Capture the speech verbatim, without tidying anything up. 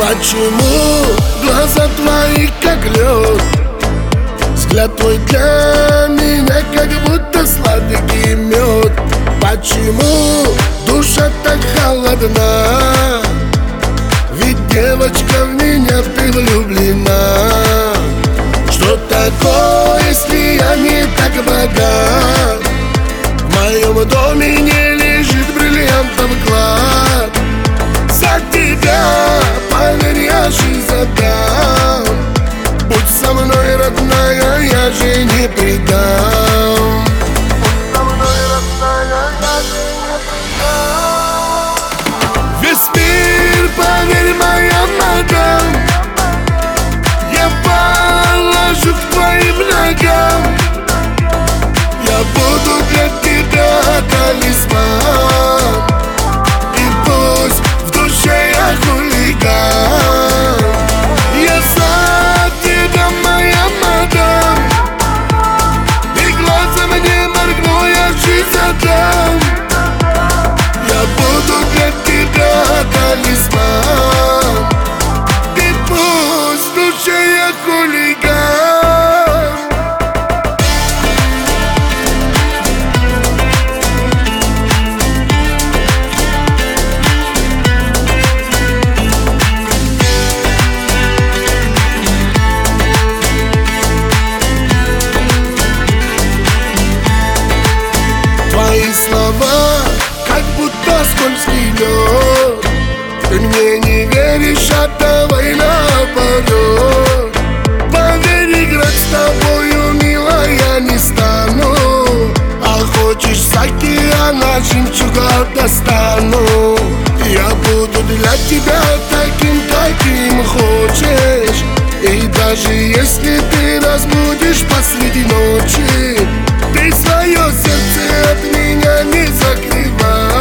Почему глаза твои как лед? Взгляд твой для меня как будто сладкий мед. Почему душа так холодна? Ведь девочка в меня ты влюблена. Что такое, если я не так богат? В моем доме не лежит бриллиантов клад. За тебя, поверь, я жизнь отдам. Будь со мной, родная, я же не предам. Будь со мной, родная, я же не предам. Весь мир, поверь, моя мадам, я положу к твоим ногам. Я буду для тебя талисман. И пусть в душе я хулиган. Я за тебя, моя мадам, и глазом не моргну, я жизнь отдам. Я буду для тебя талисман. И пусть в душе я хулиган. Твои слова, как будто скользкий лед. Ты мне не веришь, а давай наоборот. Поверь, играть с тобою, милая, не стану. А хочешь с океана жемчуга достану. Я буду для тебя таким, каким хочешь. И даже если ты разбудишь посреди ночи, ты свое сердце от меня не закрывай.